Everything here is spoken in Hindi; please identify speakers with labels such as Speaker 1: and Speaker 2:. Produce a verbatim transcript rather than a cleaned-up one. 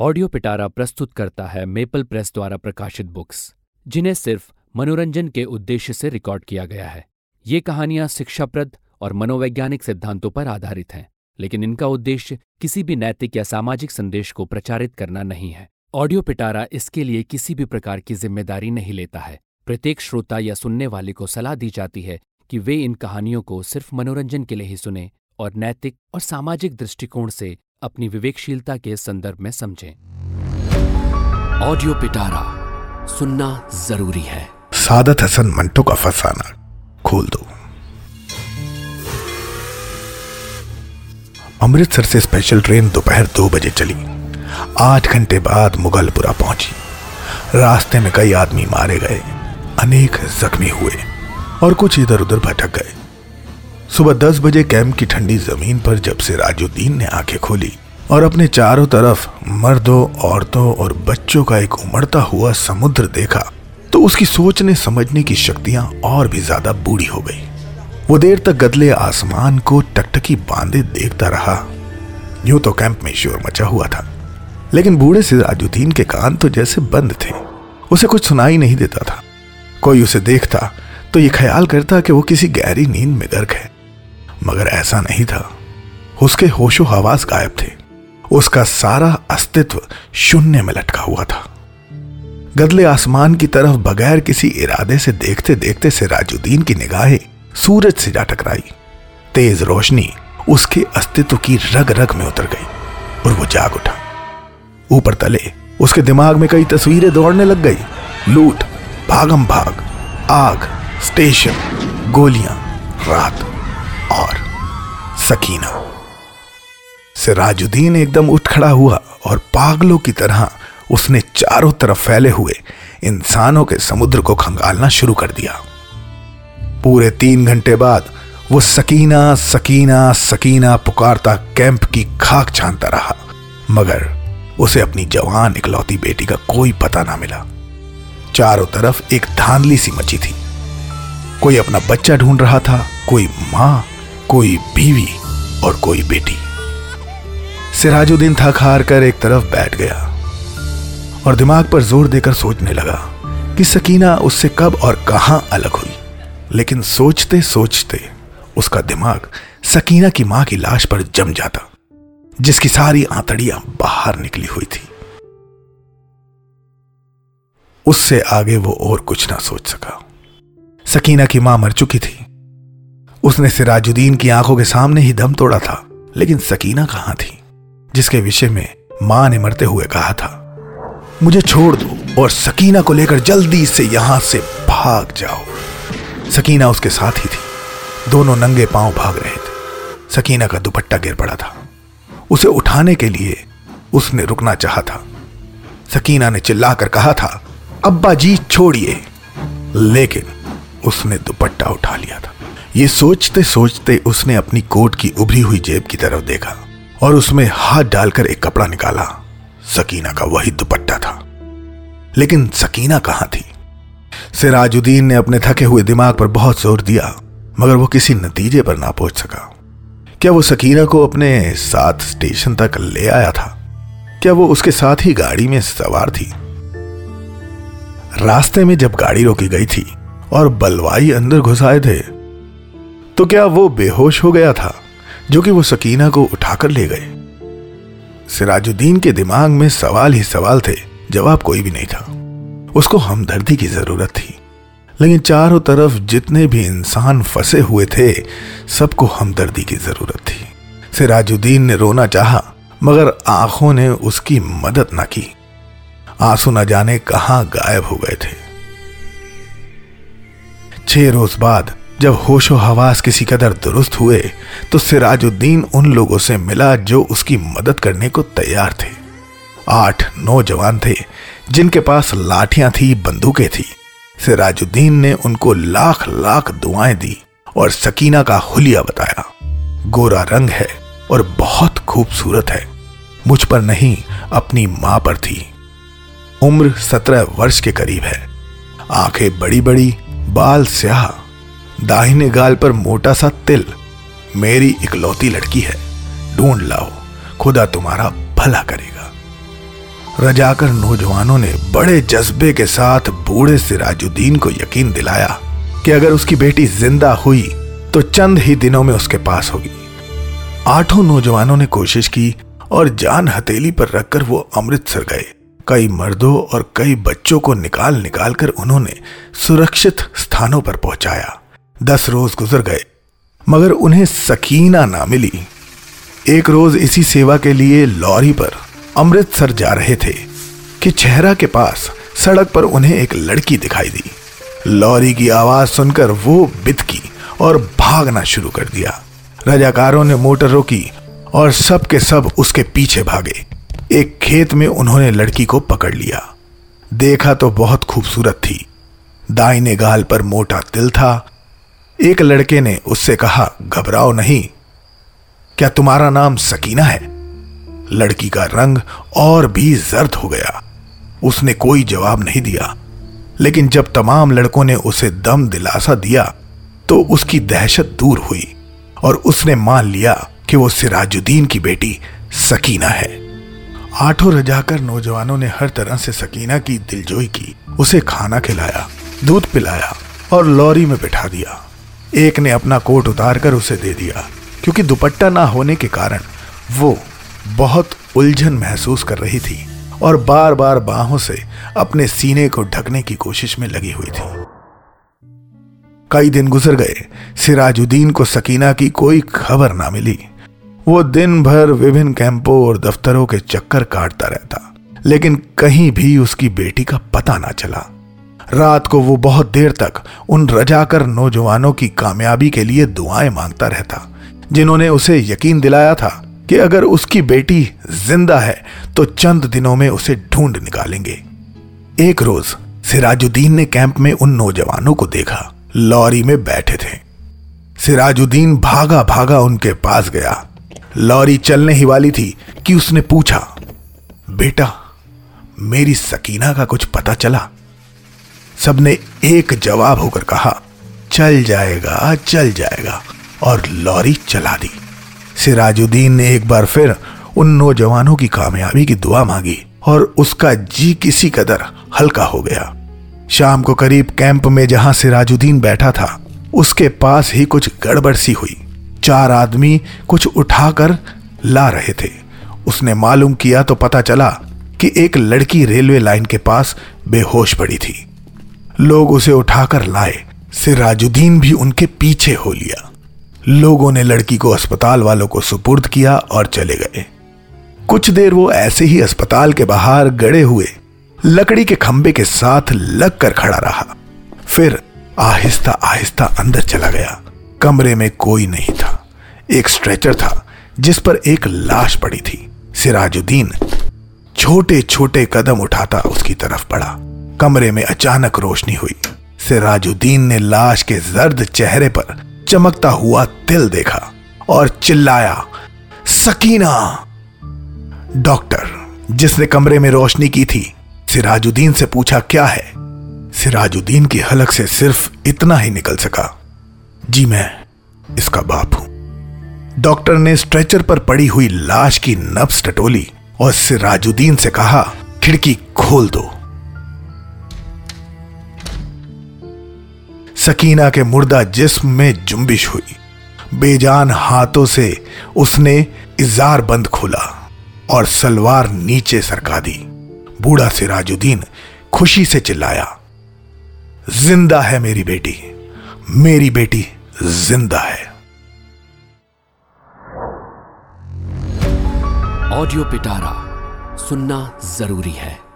Speaker 1: ऑडियो पिटारा प्रस्तुत करता है मेपल प्रेस द्वारा प्रकाशित बुक्स, जिन्हें सिर्फ मनोरंजन के उद्देश्य से रिकॉर्ड किया गया है। ये कहानियां शिक्षाप्रद और मनोवैज्ञानिक सिद्धांतों पर आधारित हैं, लेकिन इनका उद्देश्य किसी भी नैतिक या सामाजिक संदेश को प्रचारित करना नहीं है। ऑडियो पिटारा इसके लिए किसी भी प्रकार की जिम्मेदारी नहीं लेता है। प्रत्येक श्रोता या सुनने वाले को सलाह दी जाती है कि वे इन कहानियों को सिर्फ मनोरंजन के लिए ही सुनें और नैतिक और सामाजिक दृष्टिकोण से अपनी विवेकशीलता के संदर्भ में समझें। ऑडियो पिटारा सुनना जरूरी है।
Speaker 2: सादत हसन मंटो का फसाना खोल दो। अमृतसर से स्पेशल ट्रेन दोपहर दो बजे चली। आठ घंटे बाद मुगलपुरा पहुंची। रास्ते में कई आदमी मारे गए, अनेक जख्मी हुए और कुछ इधर उधर भटक गए। सुबह दस बजे कैंप की ठंडी जमीन पर जब से राजुद्दीन ने आंखें खोली और अपने चारों तरफ मर्दों, औरतों और बच्चों का एक उमड़ता हुआ समुद्र देखा, तो उसकी सोचने समझने की शक्तियां और भी ज्यादा बूढ़ी हो गई। वो देर तक गदले आसमान को टकटकी बांधे देखता रहा। यूं तो कैंप में शोर मचा हुआ था, लेकिन बूढ़े से राजुद्दीन के कान तो जैसे बंद थे। उसे कुछ सुनाई नहीं देता था। कोई उसे देखता तो ये ख्याल करता कि वो किसी गहरी नींद में गर्क है, मगर ऐसा नहीं था। उसके होशो हवास गायब थे। उसका सारा अस्तित्व शून्य में लटका हुआ था। गदले आसमान की तरफ बगैर किसी इरादे से देखते देखते सिराजुद्दीन की निगाहें सूरज से जा टकराई। तेज रोशनी उसके अस्तित्व की रग रग में उतर गई और वो जाग उठा। ऊपर तले उसके दिमाग में कई तस्वीरें दौड़ने लग गई। लूट, भागम भाग, आग, स्टेशन, गोलियां, रात और सकीना। सिराजुद्दीन एकदम उठ खड़ा हुआ और पागलों की तरह उसने चारों तरफ फैले हुए इंसानों के समुद्र को खंगालना शुरू कर दिया। पूरे तीन घंटे बाद वो सकीना सकीना सकीना पुकारता कैंप की खाक छानता रहा, मगर उसे अपनी जवान इकलौती बेटी का कोई पता ना मिला। चारों तरफ एक धांधली सी मची थी। कोई अपना बच्चा ढूंढ रहा था, कोई मां, कोई बीवी और कोई बेटी। सिराजुद्दीन थक हार कर एक तरफ बैठ गया और दिमाग पर जोर देकर सोचने लगा कि सकीना उससे कब और कहां अलग हुई। लेकिन सोचते सोचते उसका दिमाग सकीना की मां की लाश पर जम जाता, जिसकी सारी आंतड़ियां बाहर निकली हुई थी। उससे आगे वो और कुछ ना सोच सका। सकीना की मां मर चुकी थी। उसने सिराजुद्दीन की आंखों के सामने ही दम तोड़ा था, लेकिन सकीना कहां थी, जिसके विषय में मां ने मरते हुए कहा था, मुझे छोड़ दो और सकीना को लेकर जल्दी से यहां से भाग जाओ। सकीना उसके साथ ही थी। दोनों नंगे पांव भाग रहे थे। सकीना का दुपट्टा गिर पड़ा था। उसे उठाने के लिए उसने रुकना चाहा था। सकीना ने चिल्लाकर कहा था, अब्बा जी छोड़िए, लेकिन उसने दुपट्टा उठा लिया था। ये सोचते सोचते उसने अपनी कोट की उभरी हुई जेब की तरफ देखा और उसमें हाथ डालकर एक कपड़ा निकाला। सकीना का वही दुपट्टा था, लेकिन सकीना कहां थी? सिराजुद्दीन ने अपने थके हुए दिमाग पर बहुत जोर दिया, मगर वो किसी नतीजे पर ना पहुंच सका। क्या वो सकीना को अपने साथ स्टेशन तक ले आया था? क्या वो उसके साथ ही गाड़ी में सवार थी? रास्ते में जब गाड़ी रोकी गई थी और बलवाई अंदर घुस आए थे, तो क्या वो बेहोश हो गया था जो कि वो सकीना को उठाकर ले गए? सिराजुद्दीन के दिमाग में सवाल ही सवाल थे, जवाब कोई भी नहीं था। उसको हमदर्दी की जरूरत थी, लेकिन चारों तरफ जितने भी इंसान फंसे हुए थे, सबको हमदर्दी की जरूरत थी। सिराजुद्दीन ने रोना चाहा, मगर आंखों ने उसकी मदद ना की। आंसू न जाने कहां गायब हो गए थे। छह रोज बाद जब होशो हवास किसी कदर दुरुस्त हुए, तो सिराजुद्दीन उन लोगों से मिला जो उसकी मदद करने को तैयार थे। आठ नौजवान थे जिनके पास लाठियां थी, बंदूकें थी। सिराजुद्दीन ने उनको लाख लाख दुआएं दी और सकीना का हुलिया बताया। गोरा रंग है और बहुत खूबसूरत है। मुझ पर नहीं, अपनी मां पर थी। उम्र सत्रह वर्ष के करीब है। आंखें बड़ी बड़ी, बाल स्याह, दाहिने गाल पर मोटा सा तिल। मेरी इकलौती लड़की है, ढूंढ लाओ, खुदा तुम्हारा भला करेगा। रजाकर नौजवानों ने बड़े जज्बे के साथ बूढ़े सिराजुद्दीन को यकीन दिलाया कि अगर उसकी बेटी जिंदा हुई तो चंद ही दिनों में उसके पास होगी। आठों नौजवानों ने कोशिश की और जान हथेली पर रखकर वो अमृतसर गए। कई मर्दों और कई बच्चों को निकाल निकाल कर उन्होंने सुरक्षित स्थानों पर पहुंचाया। दस रोज गुजर गए मगर उन्हें सकीना ना मिली। एक रोज इसी सेवा के लिए लॉरी पर अमृतसर जा रहे थे कि चेहरा के पास सड़क पर उन्हें एक लड़की दिखाई दी। लॉरी की आवाज सुनकर वो बिदकी और भागना शुरू कर दिया। रजाकारों ने मोटर रोकी और सब के सब उसके पीछे भागे। एक खेत में उन्होंने लड़की को पकड़ लिया। देखा तो बहुत खूबसूरत थी। दाहिने गाल पर मोटा तिल था। एक लड़के ने उससे कहा, घबराओ नहीं, क्या तुम्हारा नाम सकीना है? लड़की का रंग और भी जर्द हो गया। उसने कोई जवाब नहीं दिया, लेकिन जब तमाम लड़कों ने उसे दम दिलासा दिया तो उसकी दहशत दूर हुई और उसने मान लिया कि वो सिराजुद्दीन की बेटी सकीना है। आठों रजाकर नौजवानों ने हर तरह से सकीना की दिलजोई की। उसे खाना खिलाया, दूध पिलाया और लॉरी में बिठा दिया। एक ने अपना कोट उतारकर उसे दे दिया, क्योंकि दुपट्टा ना होने के कारण वो बहुत उलझन महसूस कर रही थी और बार बार बाहों से अपने सीने को ढकने की कोशिश में लगी हुई थी। कई दिन गुजर गए। सिराजुद्दीन को सकीना की कोई खबर ना मिली। वो दिन भर विभिन्न कैंपों और दफ्तरों के चक्कर काटता रहता, लेकिन कहीं भी उसकी बेटी का पता ना चला। रात को वो बहुत देर तक उन रजाकर नौजवानों की कामयाबी के लिए दुआएं मांगता रहता, जिन्होंने उसे यकीन दिलाया था कि अगर उसकी बेटी जिंदा है तो चंद दिनों में उसे ढूंढ निकालेंगे। एक रोज सिराजुद्दीन ने कैंप में उन नौजवानों को देखा। लॉरी में बैठे थे। सिराजुद्दीन भागा भागा उनके पास गया। लॉरी चलने ही वाली थी कि उसने पूछा, बेटा, मेरी सकीना का कुछ पता चला? सबने एक जवाब होकर कहा, चल जाएगा चल जाएगा, और लॉरी चला दी। सिराजुद्दीन ने एक बार फिर उन नौजवानों की कामयाबी की दुआ मांगी और उसका जी किसी कदर हल्का हो गया। शाम को करीब कैंप में जहां सिराजुद्दीन बैठा था, उसके पास ही कुछ गड़बड़ सी हुई। चार आदमी कुछ उठाकर ला रहे थे। उसने मालूम किया तो पता चला कि एक लड़की रेलवे लाइन के पास बेहोश पड़ी थी। लोग उसे उठाकर लाए। सिराजुद्दीन भी उनके पीछे हो लिया। लोगों ने लड़की को अस्पताल वालों को सुपुर्द किया और चले गए। कुछ देर वो ऐसे ही अस्पताल के बाहर गड़े हुए लकड़ी के खंबे के साथ लग कर खड़ा रहा। फिर आहिस्ता आहिस्ता अंदर चला गया। कमरे में कोई नहीं था। एक स्ट्रेचर था जिस पर एक लाश पड़ी थी। सिराजुद्दीन छोटे छोटे कदम उठाता उसकी तरफ बढ़ा। कमरे में अचानक रोशनी हुई। सिराजुद्दीन ने लाश के जर्द चेहरे पर चमकता हुआ तिल देखा और चिल्लाया, सकीना! डॉक्टर, जिसने कमरे में रोशनी की थी, सिराजुद्दीन से पूछा, क्या है? सिराजुद्दीन की हलक से सिर्फ इतना ही निकल सका, जी मैं इसका बाप हूं। डॉक्टर ने स्ट्रेचर पर पड़ी हुई लाश की नब्ज टटोली और सिराजुद्दीन से कहा, खिड़की खोल दो। सकीना के मुर्दा जिस्म में जुम्बिश हुई। बेजान हाथों से उसने इजार बंद खोला और सलवार नीचे सरका दी। बूढ़ा सिराजुद्दीन खुशी से चिल्लाया, जिंदा है मेरी बेटी, मेरी बेटी जिंदा है।
Speaker 1: ऑडियो पिटारा सुनना जरूरी है।